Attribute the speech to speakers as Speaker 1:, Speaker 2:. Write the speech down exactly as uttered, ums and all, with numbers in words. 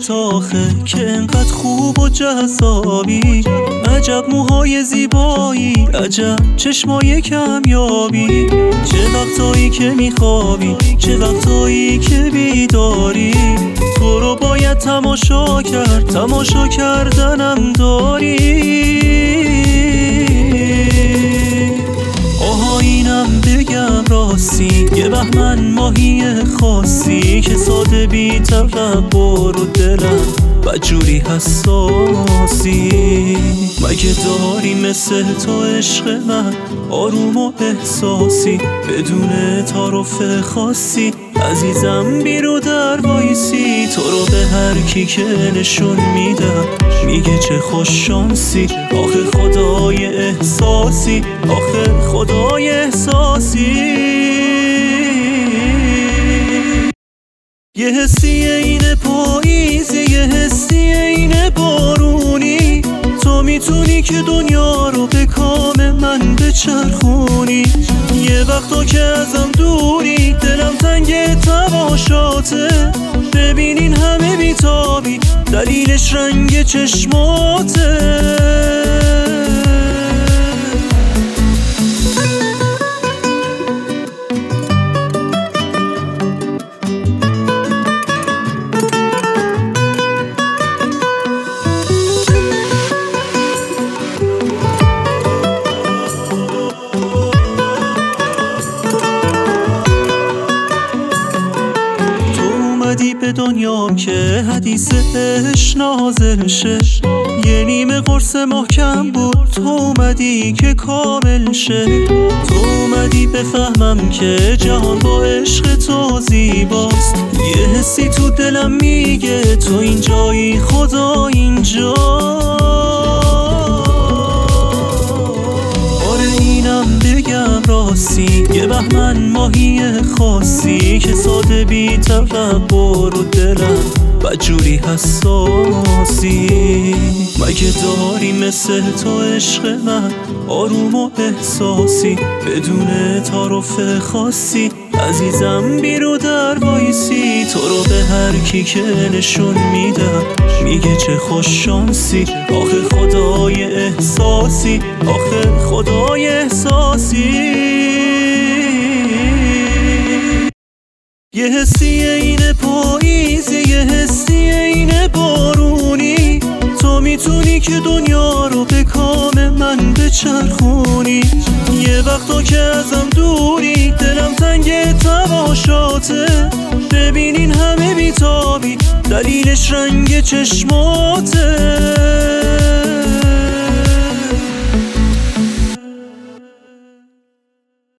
Speaker 1: موهات آخه که انقدر خوب و جذابی، عجب موهای زیبایی، عجب چشمای کمیابی. چه وقتایی که میخوابی، چه وقتایی که بیداری، تو رو باید تماشا کرد، تماشا کردنم داری. آها اینم بگم راستی، یه بهمن ماهی خاصی که ساده بی تکبر و دلم بدجوری حساسی. مگه داری مثل تو عشق من آروم و احساسی، بدون تعارف خاصی عزیزم بیرو در وایسی. تو رو به هر کی که نشون میدم میگه چه خوش شانسی. آخه خدای احساسی، آخه خدای احساسی. یه حسی اینه پاییزی، یه حسی اینه بارونی، تو میتونی که دنیا رو به کام من بچرخونی. یه وقتا که ازم دوری دلم تنگ تماشاته، ببینین همه بیتابی دلیلش رنگ چشماته. به دنیا که حدیثش نازل شه، یه نیمه قرص محکم بود، تو اومدی که کامل شه. تو اومدی بفهمم که جهان با عشق تو زیباست. یه حسی تو دلم میگه تو اینجایی، خدا اینجا. آره اینم بگم راستی، یه بهمن ماهی خاصی که ساده بی تکبر و دلم بدجوری حساسی. مگه داری مثل تو عشق من آروم و احساسی، بدون تعارف خاصی عزیزم بیرو در وایسی. تو رو به هر کی که نشون میدم میگه چه خوش شانسی. آخه خدای احساسی، آخه خدای احساسی. یه حسی اینه پاییزی، یه حسی اینه بارونی، تو میتونی که دنیا رو به کام من بچرخونی. یه وقتا که ازم دوری دلم تنگ تماشاته، ببینین همه بیتابی دلیلش رنگ چشماته.